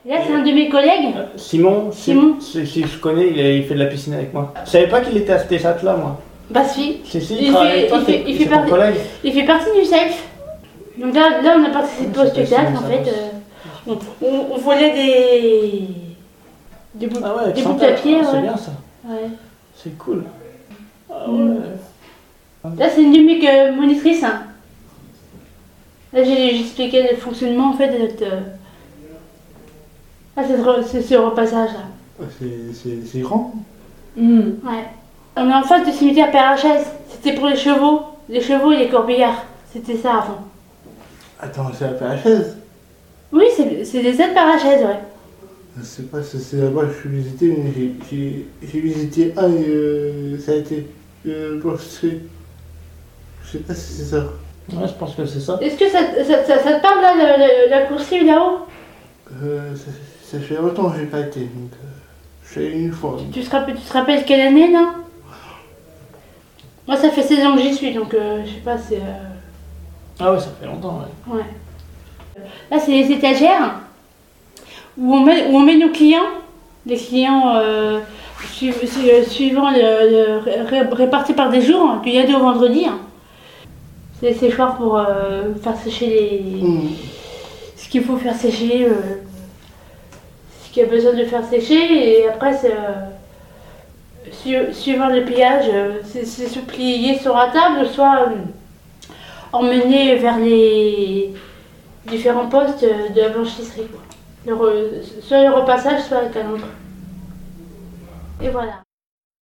Et là, c'est un de mes collègues. Simon, Simon. Si je connais, il fait de la piscine avec moi. Je savais pas qu'il était à cette là moi. Bah si. Si, il travaille avec toi, c'est ton collègue. Il fait partie du SELF. Donc là on a participé au spectacle en fait. On volait des bouts de papier. C'est bien ça. Ouais. C'est cool. Ah ouais. Là c'est une de mes monitrices. Hein. Là j'ai expliqué le fonctionnement en fait de notre... Ah c'est ce repassage là. C'est grand. Ouais. On est en face du cimetière Père-Lachaise. C'était pour les chevaux et les corbillards. C'était ça avant. Attends, c'est la Père-Lachaise? Oui, c'est des aides Père-Lachaise, ouais. Je sais pas si c'est là-bas que je suis visité, mais j'ai visité un et ça a été enregistré. Je sais pas si c'est ça. Ouais, je pense que c'est ça. Est-ce que ça te parle là, la coursive là-haut? Ça fait longtemps que j'ai pas été, donc je suis allé une fois. Tu te rappelles quelle année là? Moi ça fait 16 ans que j'y suis, donc je sais pas, c'est... Ah ouais, ça fait longtemps, ouais. Ouais. Là c'est les étagères où on met nos clients. Les clients suivant répartis par des jours, du lundi au vendredi. Hein. C'est les séchoirs pour faire sécher ce qu'il faut faire sécher, ce qu'il y a besoin de faire sécher, et après c'est suivant le pliage, c'est soit plié sur la table, soit emmené vers les différents postes de la blanchisserie. Soit le repassage, soit la calandre. Et voilà.